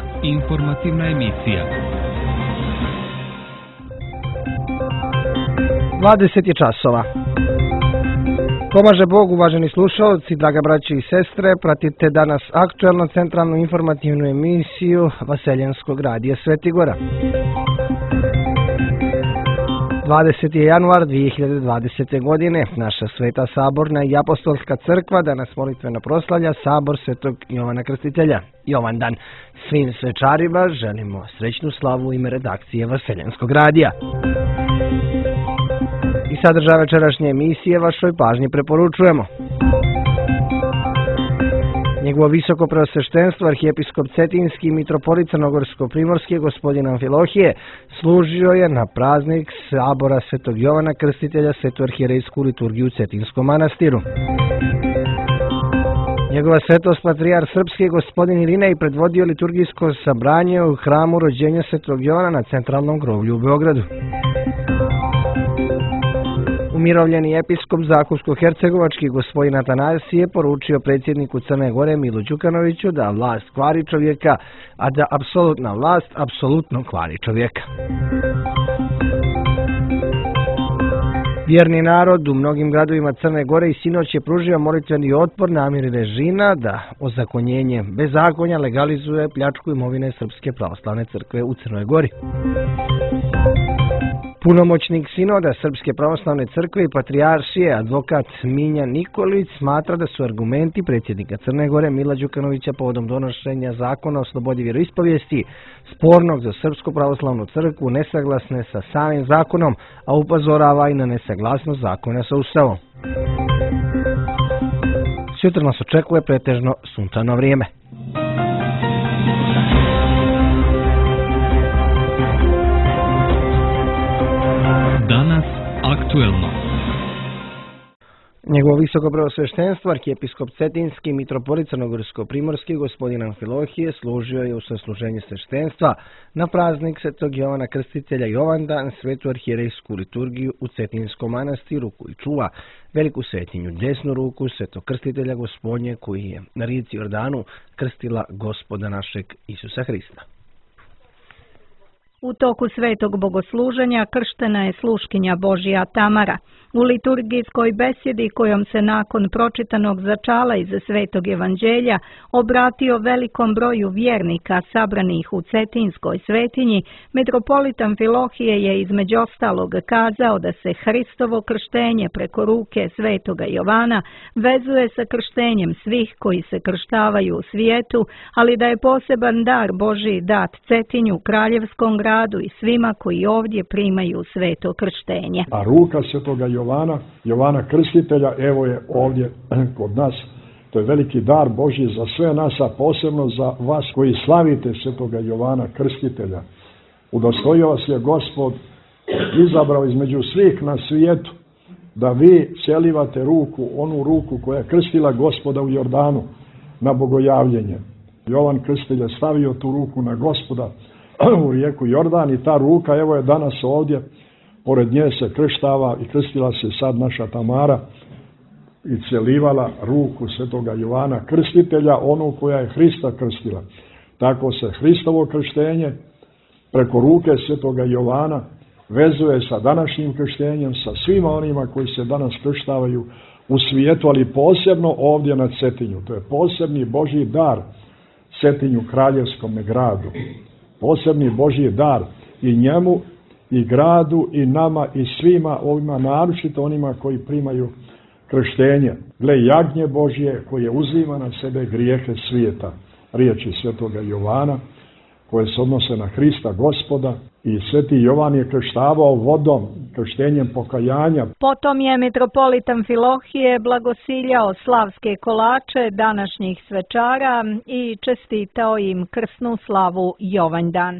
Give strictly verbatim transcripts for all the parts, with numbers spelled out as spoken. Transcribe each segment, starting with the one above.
informativna emisija. dvadeset je časova. Pomaže Bog, uvaženi slušalci, draga braće i sestre, pratite danas aktuelno centralnu informativnu emisiju Vaseljenskog radija Sveti Gora. dvadeseti je januar dvije hiljade dvadesete. godine. Naša Sveta Saborna i Apostolska crkva danas molitveno proslavlja Sabor Svetog Jovana Krstitelja. Jovan dan. Svim svečarima želimo srećnu slavu u ime redakcije Vaseljenskog radija. I sadržaj večerašnje emisije vašoj pažnji preporučujemo. Njegovo visoko preosveštenstvo, arhijepiskop Cetinski i mitropolit Crnogorsko-primorski gospodin Amfilohije služio je na praznik Sabora Svetog Jovana Krstitelja Svetu arhijerejsku liturgiju u Cetinskom manastiru. Njegova svetost patrijar srpski gospodin Irinej predvodio liturgijsko sabranje u hramu rođenja Svetog Jovana na centralnom groblju u Beogradu. Umirovljeni episkop Zakupsko-hercegovački gospodin Atanasije je poručio predsjedniku Crne Gore Milu Đukanoviću da vlast kvari čovjeka, a da apsolutna vlast apsolutno kvari čovjeka. Vjerni narod u mnogim gradovima Crne Gore i sinoć je pružio molitveni otpor namjeri režima da ozakonjenje bezakonja legalizuje pljačku imovine Srpske pravoslavne crkve u Crnoj Gori. Punomoćnik sinoda Srpske pravoslavne crkve i patrijaršije, advokat Minja Nikolić, smatra da su argumenti predsjednika Crne Gore Mila Đukanovića povodom donošenja zakona o slobodi vjeroispovijesti spornog za Srpsku pravoslavnu crkvu nesaglasne sa samim zakonom, a upozorava i na nesaglasnost zakona sa Ustavom. Sutra nas očekuje pretežno sunčano vrijeme. Danas aktuelno. Njegovo visoko preosveštenstvo, arhijepiskop Cetinski, mitropolit Crnogorsko-primorski gospodin Amfilohije služio je u sasluženje sveštenstva na praznik Svetog Jovana Krstitelja Jovandan Svetu arhijerejsku liturgiju u Cetinskom manastiru koji čuva veliku svetinju, desnu ruku Svetog Krstitelja Gospodnje koji je na rijeci Jordanu krstila Gospoda našeg Isusa Hrista. U toku svetog bogosluženja krštena je sluškinja Božja Tamara. U liturgijskoj besjedi kojom se nakon pročitanog začala iz Svetog evanđelja obratio velikom broju vjernika sabranih u Cetinskoj svetinji, metropolit Amfilohije je između ostalog kazao da se Hristovo krštenje preko ruke Svetoga Jovana vezuje sa krštenjem svih koji se krštavaju u svijetu, ali da je poseban dar Božji dat Cetinju, kraljevskom gradu i svima koji ovdje primaju sveto krštenje. A ruka Svetoga Jovana, Jovana Krstitelja, evo je ovdje kod nas. To je veliki dar Božji za sve nas, a posebno za vas koji slavite Svetoga Jovana Krstitelja. Udostojio vas je Gospod, izabrao između svih na svijetu, da vi celivate ruku, onu ruku koja je krstila Gospoda u Jordanu na bogojavljenje. Jovan Krstitelj je stavio tu ruku na Gospoda u rijeku Jordan i ta ruka evo je danas ovdje, pored nje se krštava i krstila se sad naša Tamara i celivala ruku Svetoga Jovana Krstitelja, onu koja je Hrista krstila. Tako se Hristovo krštenje preko ruke Svetoga Jovana vezuje sa današnjim krštenjem, sa svima onima koji se danas krštavaju u svijetu, ali posebno ovdje na Cetinju. To je posebni Božji dar Cetinju, kraljevskom gradu. Posebni Božji dar i njemu, i gradu, i nama, i svima ovima, naročito onima koji primaju krštenje. Gle, jagnje Božje koje uzima na sebe grijehe svijeta. Riječi Svetoga Jovana koje se odnose na Hrista Gospoda, i Sveti Jovan je krštavao vodom, krštenjem pokajanja. Potom je mitropolit Amfilohije blagosiljao slavske kolače današnjih svečara i čestitao im krsnu slavu Jovandan.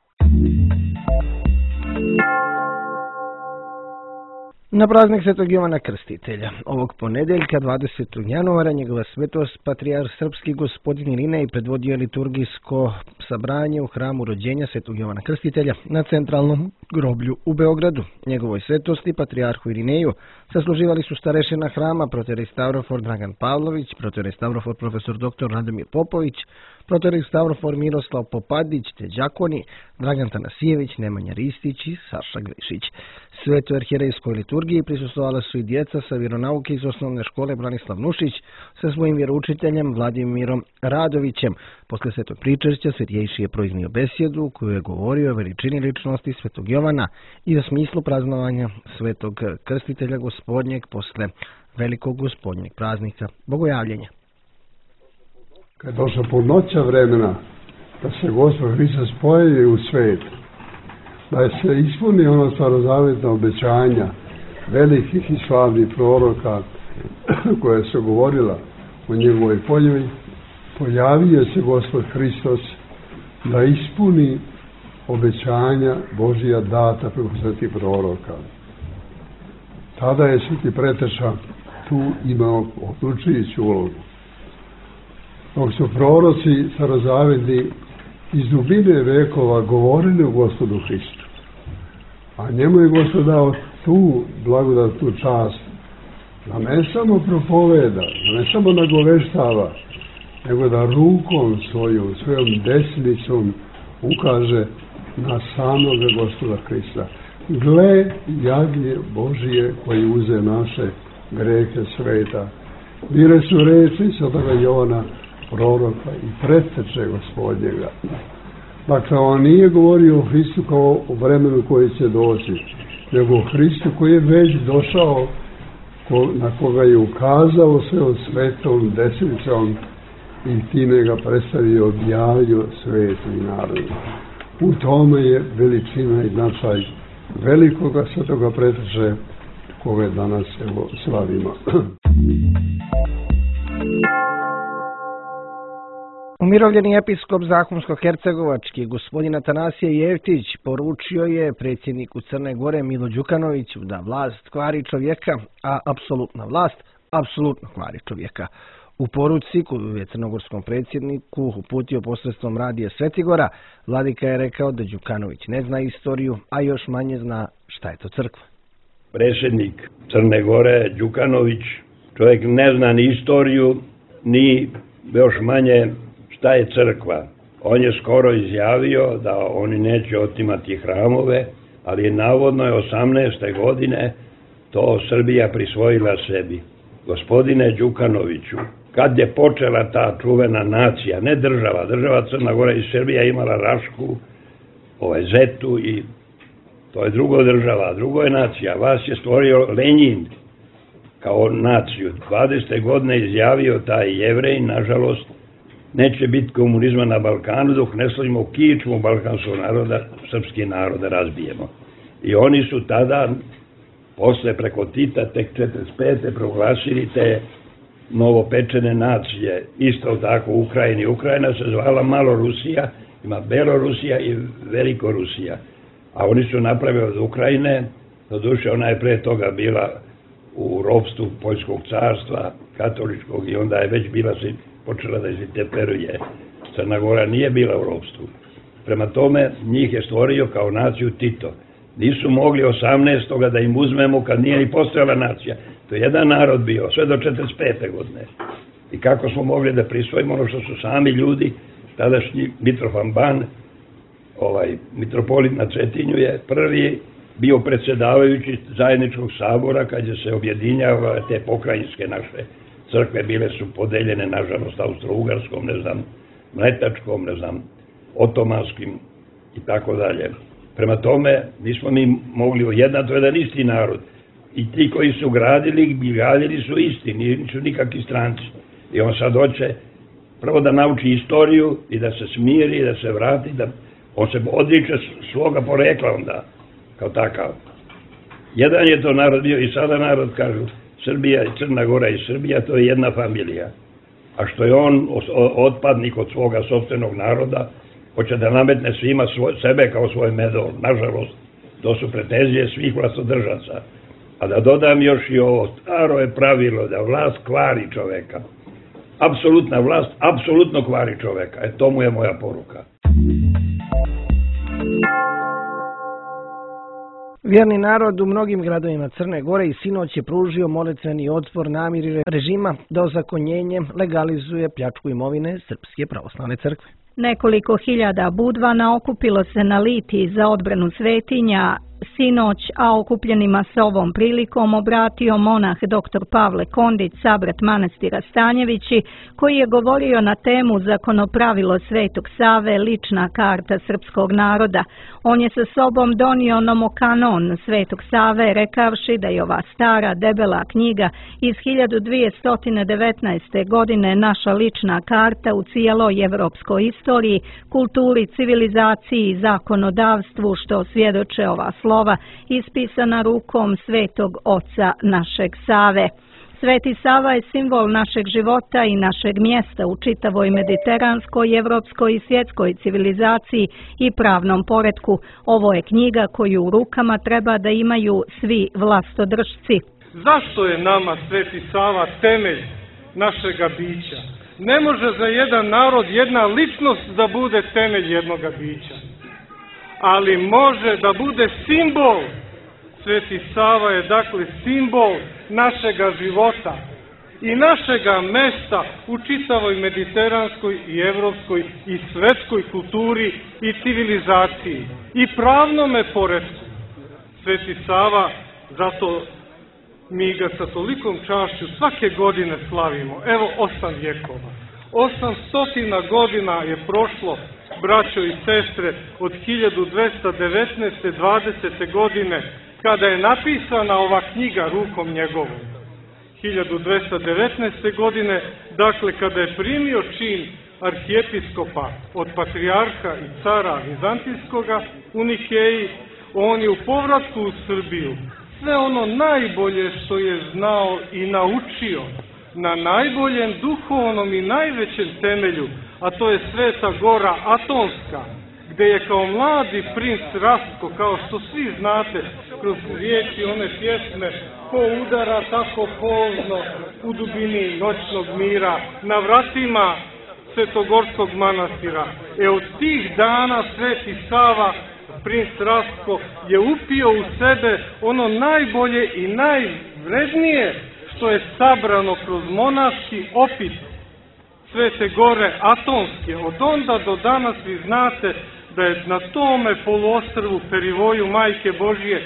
Na praznik Svetog Jovana Krstitelja ovog ponedjeljka dvadesetog januara njegova svetost patrijar srpski gospodin Irinej predvodio liturgijsko sabranje u hramu rođenja Svetog Jovana Krstitelja na centralnom groblju u Beogradu. Njegovoj svetosti patrijarhu Irineju sasluživali su starešina hrama protorej Stavrofor Dragan Pavlović, protorej Stavrofor profesor doktor Radomir Popović, protojerik Stavrofor Miroslav Popadić te đakoni Dragan Tanasijević, Nemanja Ristić i Saša Grišić. Svetoj arhijerejskoj liturgiji prisustvovala su i djeca sa vjeronauke iz osnovne škole Branislav Nušić sa svojim vjeroučiteljem Vladimirom Radovićem. Posle svetog pričešća Svetjejši je proiznio besjedu u kojoj je govorio o veličini ličnosti svetog Jovana i o smislu praznovanja svetog krstitelja Gospodnjeg posle velikog Gospodnjeg praznika Bogojavljenja. Kad je došla purnoća vremena, da se Gospod Hristos pojavi u svijet, da se ispuni ono starozavetna obećanja velikih i slavnih proroka koje su govorila o njegovoj pojavi, pojavio se Gospod Hristos da ispuni obećanja Božija data preko svetih proroka. Tada je sveti preteča tu imao odlučujuću ulogu. Dok su proroci starozavetni iz dubine vekova govorili o Gospodu Hristu, a njemu je Gospod dao tu blagodatnu čast da ne samo propoveda, da ne samo nagoveštava, nego da rukom svojom, svojom desnicom ukaže na samoga Gospoda Hrista. Gle jagnje Božije koji uze naše grehe sveta. Bile su reči svetoga Jovana proroka i pretteče Gospodnjega. Dakle, on nije govorio o Hristu kao o vremenu koji će doći, nego o Hristu koji je već došao, na koga je ukazao svojom svetom desnicom i time ga predstavio, objavio svetu i narodu. U tome je veličina i značaj velikoga svetoga pretteče koga danas evo slavimo. Umirovljeni episkop Zahumsko-hercegovački gospodin Atanasije Jeftić poručio je predsjedniku Crne Gore Milo Đukanoviću da vlast kvari čovjeka, a apsolutna vlast apsolutno kvari čovjeka. U poruci koju je crnogorskom predsjedniku uputio posredstvom radija Svetigora, vladika je rekao da Đukanović ne zna istoriju, a još manje zna šta je to crkva. Predsjednik Crne Gore Đukanović, čovjek ne zna ni istoriju, ni još manje šta je crkva. On je skoro izjavio da oni neće otimati hramove, ali navodno je osamnaeste godine to Srbija prisvojila sebi. Gospodine Đukanoviću, kad je počela ta čuvena nacija, ne država, država Crna Gora i Srbija imala Rašku, ovaj Zetu i to je drugo država, drugo je nacija. Vas je stvorio Lenjin kao naciju. dvadesete godine izjavio taj Jevrej, nažalost, neće biti komunizma na Balkanu dok ne slavimo kičmu balkanskog naroda, srpski naroda razbijemo. I oni su tada, posle preko Tita, tek četrdeset pete proglasili te novopečene nacije. Isto tako u Ukrajini. Ukrajina se zvala Malorusija, ima Belorusija i Velikorusija. A oni su napravili od Ukrajine, doduše ona je pre toga bila u ropstvu Poljskog carstva, katoličkog, i onda je već bila se počela da izviteperuje. Crna Gora nije bila u ropstvu. Prema tome, njih je stvorio kao naciju Tito. Nisu mogli osamnaestoga da im uzmemo kad nije ni postojala nacija. To je jedan narod bio, sve do četrdeset pete godine. I kako smo mogli da prisvojimo ono što su sami ljudi, tadašnji Mitrofan Ban, ovaj, mitropolit na Cetinju, je prvi bio predsjedavajući zajedničkog sabora kad je se objedinjava te pokrajinske naše crkve, bile su podeljene, nažalost, Austro-Ugarskom, ne znam, Mletačkom, ne znam, Otomanskim i tako dalje. Prema tome, nismo mi mogli ujednati, to je jedan isti narod. I ti koji su gradili, gradili su isti, nisu nikakvi stranci. I on sad hoće prvo da nauči istoriju i da se smiri, da se vrati, da on se odriče svoga porekla onda, kao takav. Jedan je to narod bio i sada narod, kažu, Srbija i Crna Gora i Srbija, to je jedna familija. A što je on otpadnik od svoga sopstvenog naroda, hoće da nametne svima svoj, sebe kao svoj medol. Nažalost, to su pretenzije svih vlastodržaca. A da dodam još i ovo, staro je pravilo da vlast kvari čoveka. Apsolutna vlast, apsolutno kvari čoveka. E, to mu je moja poruka. Vjerni narod u mnogim gradovima Crne Gore i sinoć je pružio molitveni otpor namjeri režima da ozakonjenjem legalizuje pljačku imovine Srpske pravoslavne crkve. Nekoliko hiljada budvana okupilo se na Litiji za odbranu svetinja sinoć, a okupljenima se ovom prilikom obratio monah doktor Pavle Kondić, sabrat manastira Stanjevići, koji je govorio na temu Zakonopravilo Svetog Save, lična karta srpskog naroda. On je sa sobom donio nomokanon Svetog Save, rekavši da je ova stara, debela knjiga iz hiljadu dvjesto devetnaeste. godine naša lična karta u cijeloj evropskoj istoriji, kulturi, civilizaciji i zakonodavstvu, što svjedoče ova slova ispisana rukom Svetog Oca našeg Save. Sveti Sava je simbol našeg života i našeg mjesta u čitavoj mediteranskoj, evropskoj i svjetskoj civilizaciji i pravnom poretku. Ovo je knjiga koju u rukama treba da imaju svi vlastodržci. Zašto je nama Sveti Sava temelj našega bića? Ne može za jedan narod jedna ličnost da bude temelj jednoga bića, ali može da bude simbol. Sveti Sava je dakle simbol našega života i našega mesta u čitavoj mediteranskoj i evropskoj i svetskoj kulturi i civilizaciji i pravnome poretku. Sveti Sava, zato mi ga sa tolikom čašću svake godine slavimo. Evo osam vjekova. Osam stotina godina je prošlo, braćo i sestre, od hiljadu dvesta devetnaeste. dvadesete. godine, kada je napisana ova knjiga rukom njegovom. hiljadu dvesta devetnaeste. godine, dakle, kada je primio čin arhijepiskopa od patrijarha i cara Vizantijskoga u Nikeji, on je u povratku u Srbiju sve ono najbolje što je znao i naučio na najboljem duhovnom i najvećem temelju, a to je Sveta Gora Atonska, gde je kao mladi princ Rastko, kao što svi znate, kroz riječi one pjesme, ko udara tako pozno u dubini noćnog mira, na vratima Svetogorskog manastira. E od tih dana Sveti Sava, princ Rastko, je upio u sebe ono najbolje i najvrednije što je sabrano kroz monaški opis Svete Gore Atonske. Od onda do danas vi znate da je na tome poluostrvu Perivoju Majke Božije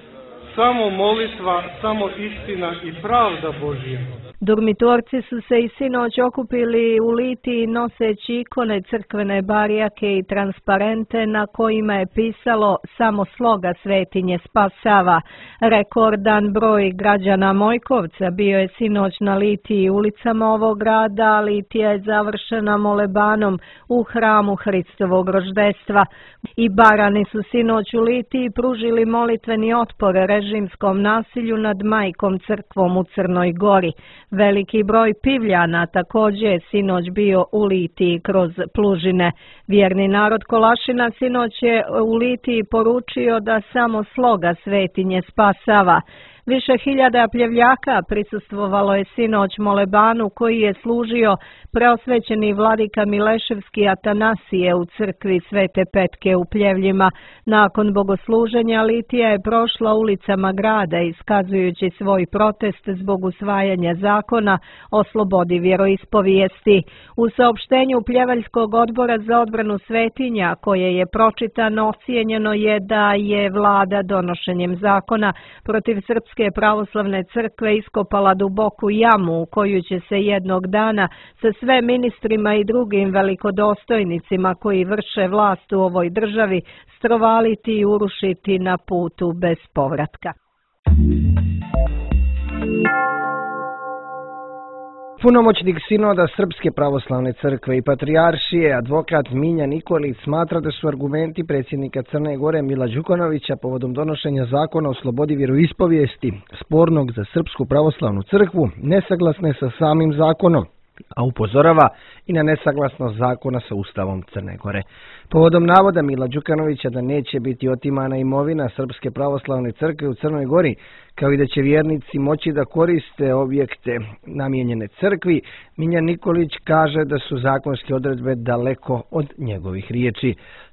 samo molitva, samo istina i pravda Božija. Durmitorci su se i sinoć okupili u Litiji noseći ikone, crkvene barijake i transparente na kojima je pisalo samo sloga svetinje spasava. Rekordan broj građana Mojkovca bio je sinoć na Litiji ulicama ovog grada. Litija je završena molebanom u hramu Hristovog roždestva. I barani su sinoć u Litiji pružili molitveni otpor režimskom nasilju nad majkom crkvom u Crnoj Gori. Veliki broj pivljana također je sinoć bio u Litiji kroz Plužine. Vjerni narod Kolašina sinoć je u Litiji poručio da samo sloga svetinje spasava. Više hiljada pljevljaka prisustvovalo je sinoć molebanu koji je služio preosvećeni vladika Mileševski Atanasije u crkvi Svete Petke u Pljevljima. Nakon bogosluženja Litija je prošla ulicama grada iskazujući svoj protest zbog usvajanja zakona o slobodi vjeroispovijesti. U saopštenju Pljevaljskog odbora za odbranu svetinja koje je pročitano, ocijenjeno je da je vlada donošenjem zakona protiv Srpske pravoslavne crkve iskopala duboku jamu u koju će se jednog dana sa sve ministrima i drugim velikodostojnicima koji vrše vlast u ovoj državi strovaliti i urušiti na putu bez povratka. Punomoćnik sinoda Srpske pravoslavne crkve i patrijaršije, advokat Miljan Nikolić, smatra da su argumenti predsjednika Crne Gore Mila Đukanovića povodom donošenja zakona o slobodi vjeroispovijesti, spornog za Srpsku pravoslavnu crkvu, nesaglasne sa samim zakonom, a upozorava i na nesaglasnost zakona sa Ustavom Crne Gore. Povodom navoda Mila Đukanovića da neće biti otimana imovina Srpske pravoslavne crkve u Crnoj Gori, kao i da će vjernici moći da koriste objekte namijenjene crkvi, Miljan Nikolić kaže da su zakonske odredbe daleko od njegovih riječi.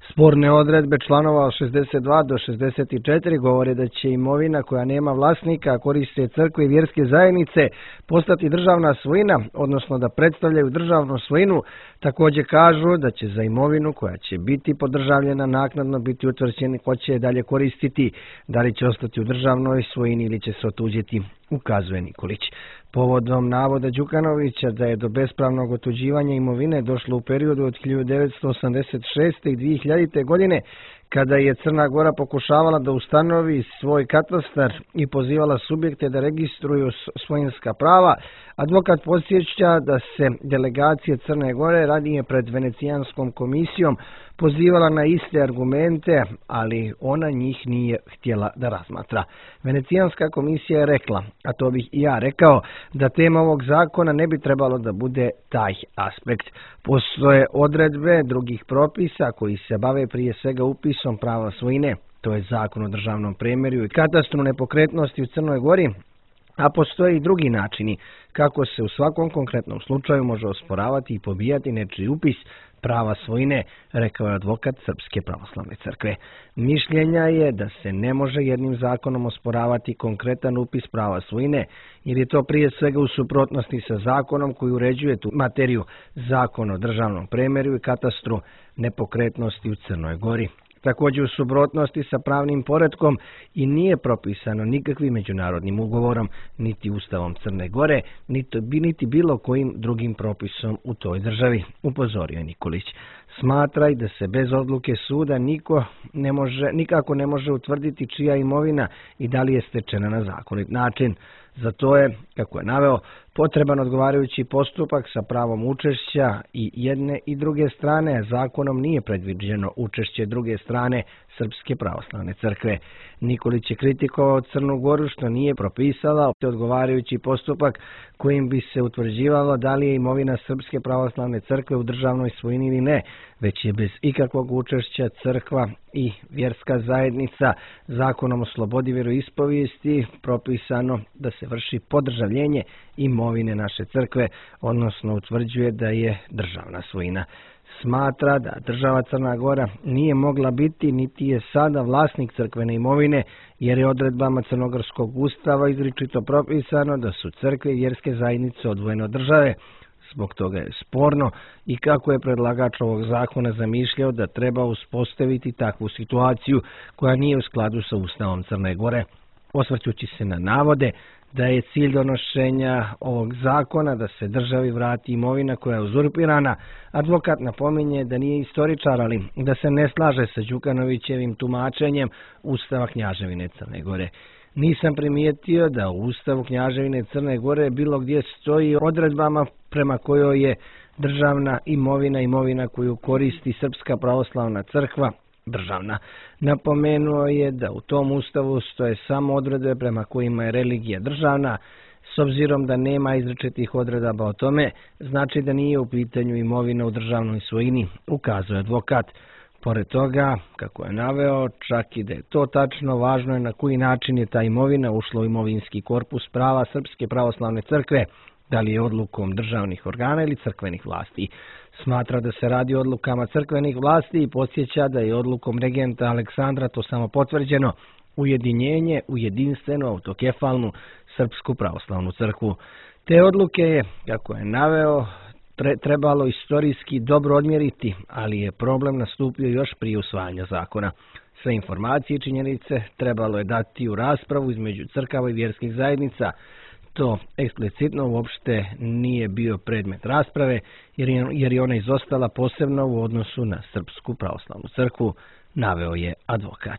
Sporne odredbe članova od šezdeset dva do šezdeset četiri govore da će imovina koja nema vlasnika, a koriste crkve i vjerske zajednice, postati državna svojina, odnosno da predstavljaju državnu svojinu. Također kažu da će za imovinu koja će biti podržavljena naknadno biti utvrđeni ko će je dalje koristiti, da li će ostati u državnoj svojini ili će se otuđiti, ukazuje Nikolić. Povodom navoda Đukanovića da je do bespravnog otuđivanja imovine došlo u periodu od hiljadu devetsto osamdeset šeste. i dvije hiljadite. godine, kada je Crna Gora pokušavala da ustanovi svoj katastar i pozivala subjekte da registruju svojinska prava, advokat podsjeća da se delegacija Crne Gore ranije pred Venecijanskom komisijom pozivala na iste argumente, ali ona njih nije htjela da razmatra. Venecijanska komisija je rekla, a to bih i ja rekao, da tema ovog zakona ne bi trebalo da bude taj aspekt. Postoje odredbe drugih propisa koji se bave prije svega upisom prava svojine, to je Zakon o državnom premerju i katastru nepokretnosti u Crnoj Gori, a postoje i drugi načini kako se u svakom konkretnom slučaju može osporavati i pobijati nečiji upis prava svojine, rekao je advokat Srpske pravoslavne crkve. Mišljenja je da se ne može jednim zakonom osporavati konkretan upis prava svojine, jer je to prije svega u suprotnosti sa zakonom koji uređuje tu materiju, Zakon o državnom premerju i katastru nepokretnosti u Crnoj Gori. Također u suprotnosti sa pravnim poretkom i nije propisano nikakvim međunarodnim ugovorom, niti Ustavom Crne Gore, niti, niti bilo kojim drugim propisom u toj državi, upozorio je Nikolić. Smatraj da se bez odluke suda niko ne može, nikako ne može utvrditi čija imovina i da li je stečena na zakonit način. Za to je, kako je naveo, potreban odgovarajući postupak sa pravom učešća i jedne i druge strane, a zakonom nije predviđeno učešće druge strane Srpske pravoslavne crkve. Nikolić je kritikovao Crnu Goru što nije propisala odgovarajući postupak kojim bi se utvrđivalo da li je imovina Srpske pravoslavne crkve u državnoj svojini ili ne, već je bez ikakvog učešća crkva i vjerska zajednica Zakonom o slobodi vjeroispovijesti propisano da se vrši podržavljenje imovine naše crkve, odnosno utvrđuje da je državna svojina. Smatra da država Crna Gora nije mogla biti niti je sada vlasnik crkvene imovine, jer je odredbama Crnogorskog ustava izričito propisano da su crkve i vjerske zajednice odvojene od države. Zbog toga je sporno i kako je predlagač ovog zakona zamišljao da treba uspostaviti takvu situaciju koja nije u skladu sa Ustavom Crne Gore. Osvrćući se na navode da je cilj donošenja ovog zakona da se državi vrati imovina koja je uzurpirana, advokat napominje da nije istoričar, ali da se ne slaže sa Đukanovićevim tumačenjem Ustava Knjaževine Crne Gore. Nisam primijetio da u Ustavu Knjaževine Crne Gore bilo gdje stoji odredbama prema kojoj je državna imovina imovina koju koristi Srpska pravoslavna crkva državna. Napomenuo je da u tom ustavu stoje samo odredbe prema kojima je religija državna. S obzirom da nema izričitih odredaba o tome, znači da nije u pitanju imovina u državnoj svojini, ukazuje advokat. Pored toga, kako je naveo, čak i da je to tačno, važno je na koji način je ta imovina ušla u imovinski korpus prava Srpske pravoslavne crkve, da li je odlukom državnih organa ili crkvenih vlasti. Smatra da se radi o odlukama crkvenih vlasti i podsjeća da je odlukom regenta Aleksandra to samo potvrđeno ujedinjenje u jedinstvenu autokefalnu Srpsku pravoslavnu crkvu. Te odluke je, kako je naveo, trebalo istorijski dobro odmjeriti, ali je problem nastupio još prije usvajanja zakona. Sve informacije i činjenice trebalo je dati u raspravu između crkava i vjerskih zajednica. To eksplicitno uopšte nije bio predmet rasprave, jer je, jer je ona izostala posebno u odnosu na Srpsku pravoslavnu crkvu, naveo je advokat.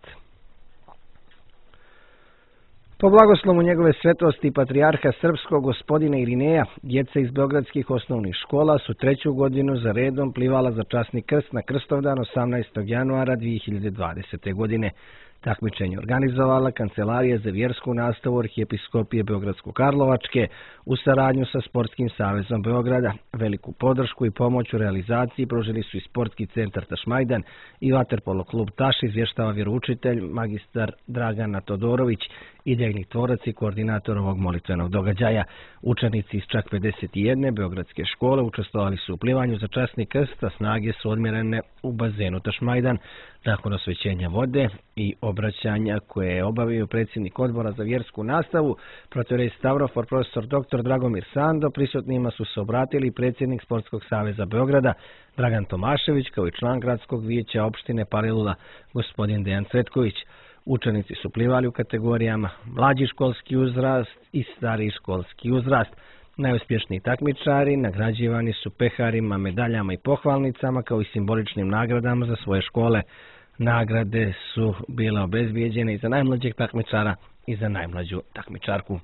Po blagoslovu njegove svetosti patrijarha srpskog gospodina Irineja, djeca iz beogradskih osnovnih škola su treću godinu za redom plivala za časni krst na Krstovdan osamnaestog januara dvije hiljade dvadesete. godine. Takmičenje organizovala Kancelarija za vjersku nastavu Arhijepiskopije Beogradsko-Karlovačke u saradnju sa Sportskim savezom Beograda. Veliku podršku i pomoć u realizaciji pružili su i Sportski centar Tašmajdan i vaterpolo klub Taš, izvještava vjeroučitelj magistar Dragana Todorović idejni tvorac i koordinator ovog molitvenog događaja. Učenici iz čak pedeset jedne beogradske škole učestvovali su u plivanju za časni krst, a snage su odmjerene u bazenu Tašmajdan. Nakon osvećenja vode i obraćanja koje je obavio predsjednik odbora za vjersku nastavu, protorej Stavrofor, profesor doktor Dragomir Sando, prisutnima su se obratili predsjednik Sportskog saveza Beograda Dragan Tomašević, kao i član gradskog vijeća opštine Palilula gospodin Dejan Cvetković. Učenici su plivali u kategorijama mlađi školski uzrast i stariji školski uzrast. Najuspješniji takmičari nagrađivani su peharima, medaljama i pohvalnicama, kao i simboličnim nagradama za svoje škole. Nagrade su bile obezbijeđene i za najmlađeg takmičara i za najmlađu takmičarku.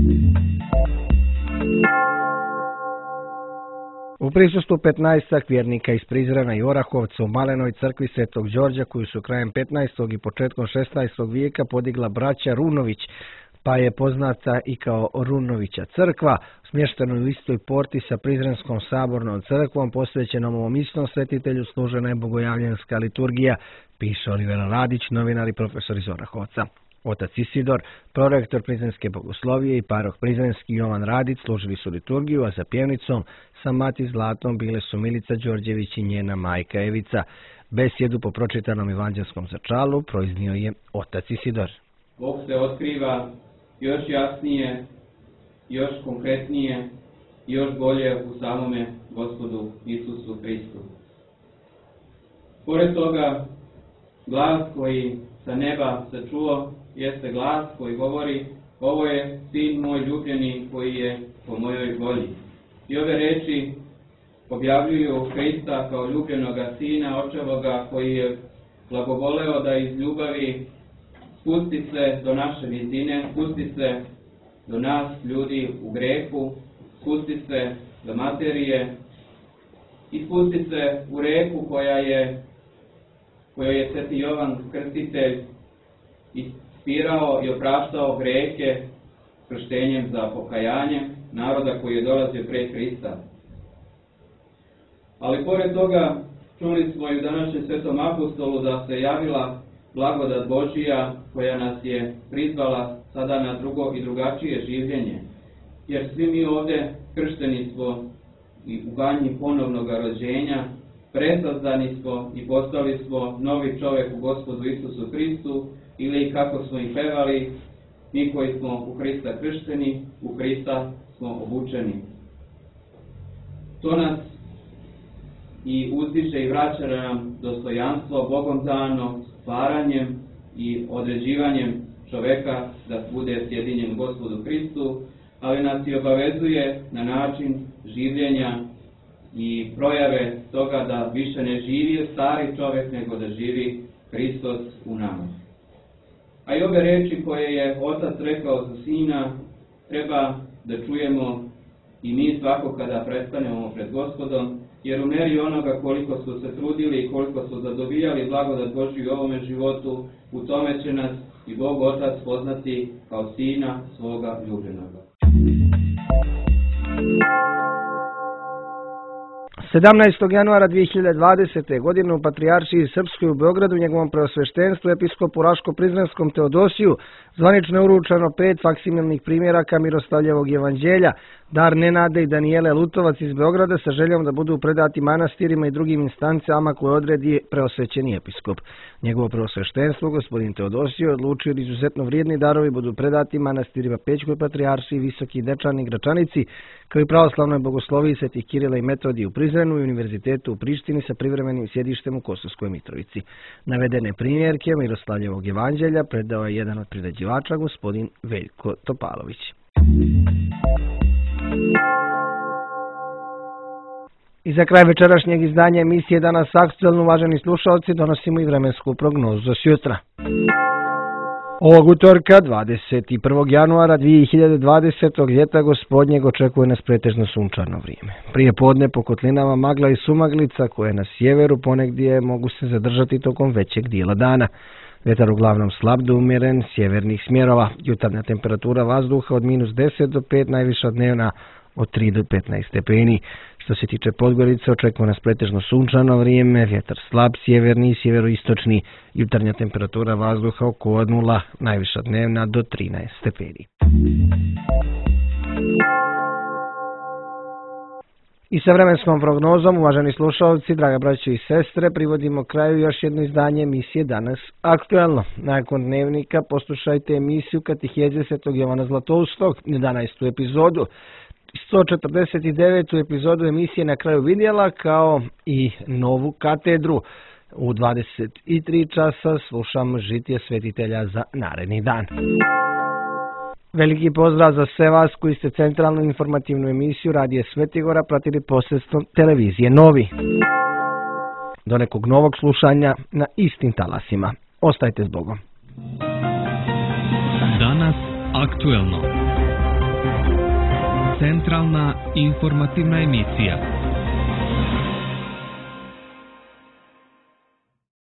U prisustvu petnaestak vjernika iz Prizrena i Orahovca u Malenoj crkvi Svetog Đorđa, koju su krajem petnaestog i početkom šesnaestog vijeka podigla braća Runović, pa je poznata i kao Runovića crkva, smještena u istoj porti sa Prizrenskom sabornom crkvom, posvećenom ovom istom svetitelju, služena je bogojavljanska liturgija, piše Olivera Radić, novinar i profesor iz Orahovca. Otac Isidor, prorektor Prizrenske bogoslovije, i parok Prizrenski Jovan Radić služili su liturgiju, a za pjevnicom sa Mati Zlatom bile su Milica Đorđević i njena majka Evica. Besjedu po pročitanom evanđelskom začalu proiznio je otac Isidor. Bog se otkriva još jasnije, još konkretnije i još bolje u samome Gospodu Isusu Hristu. Pored toga, glas koji sa neba se čuo jeste glas koji govori: ovo je sin moj ljubljeni koji je po mojoj volji. I ove reči objavljuju Hrista kao ljubljenoga sina očevoga koji je blagovoleo da iz ljubavi spusti se do naše nizine, spusti se do nas ljudi u grehu, spusti se do materije i spusti se u reku koja je kojoj je Sveti Jovan Krstitelj ispirao i opraštao greke krštenjem za pokajanje naroda koji je dolazio pre Hrista. Ali pored toga čuli smo i u današnjem Svetom apostolu da se javila blagodat Božija koja nas je prizvala sada na drugo i drugačije življenje. Jer svi mi ovdje kršteni smo i u banji ponovnog rođenja, presazdani smo i postali smo novi čovjek u Gospodu Isusu Hristu, ili kako smo i pevali, mi koji smo u Hrista kršteni, u Hrista smo obučeni. To nas i uzdiže i vraća nam dostojanstvo Bogom dano stvaranjem i određivanjem čoveka da bude sjedinjen Gospodu Hristu, ali nas i obavezuje na način življenja i projave toga da više ne živi stari čovjek, nego da živi Hristos u nama. A i ove reči koje je Otac rekao za Sina treba da čujemo i mi svako kada prestanemo pred Gospodom, jer u meri onoga koliko su se trudili i koliko su zadobijali blagodat Božju u ovome životu, u tome će nas i Bog Otac poznati kao Sina svoga ljubljenoga. sedamnaestog januara dvije hiljade dvadesete. godine u Patrijaršiji Srpskoj u Beogradu njegovom preosveštenstvu episkopu Raško-Prizrenskom Teodosiju zvanično je uručeno pet faksimilnih primjeraka Miroslavljevog evanđelja, dar Nenade i Danijele Lutovac iz Beograda, sa željom da budu predati manastirima i drugim instancama koje odredi preosvećeni episkop. Njegovo preosveštenstvo, gospodin Teodosiju, odlučio da izuzetno vrijedni darovi budu predati manastirima Pećkoj Patrijaršiji, Visoki Dečani i Gračanici, kao i pravoslavnoj bogosloviji Svetih Kirila i Metodija u Prizrenu i Univerzitetu u Prištini sa privremenim sjedištem u Kosovskoj Mitrovici. Navedene primjerke Miroslavljevog evanđelja predao je jedan od priređivača, gospodin Veljko Topalović. I za kraj večerašnjeg izdanja emisije Danas aktuelno, uvaženi slušalci, donosimo i vremensku prognozu za sutra. Ovog utorka, dvadeset prvog januara dvije hiljade dvadesetog. ljeta gospodnjeg očekuje nas pretežno sunčano vrijeme. Prije podne po kotlinama magla i sumaglica koje na sjeveru ponegdje mogu se zadržati tokom većeg dijela dana. Vjetar uglavnom slab do umjeren sjevernih smjerova. Jutarnja temperatura vazduha od minus deset do pet, najviša dnevna od tri do petnaest stepeni. Što Što se tiče Podgorice, očekuje nas pretežno sunčano vrijeme, vjetar slab sjeverni i sjeveroistočni, jutarnja temperatura vazduha oko od nula, najviša dnevna do trinaest stepeni. I sa vremenskom prognozom, uvaženi slušalci, draga braćo i sestre, privodimo kraju još jedno izdanje emisije Danas aktuelno. Nakon dnevnika poslušajte emisiju Kateheze Svetog Jovana Zlatoustog, jedanaestu epizodu, sto četrdeset devetu epizodu emisije Na kraju vidjela, kao i novu katedru. U dvadeset tri časa slušamo žitije svetitelja za naredni dan. Veliki pozdrav za sve vas koji ste centralnu informativnu emisiju Radije Svetigora pratili posredstvom televizije Novi. Do nekog novog slušanja na istim talasima. Ostajte s Bogom. Danas aktuelno. Centralna informativna emisija.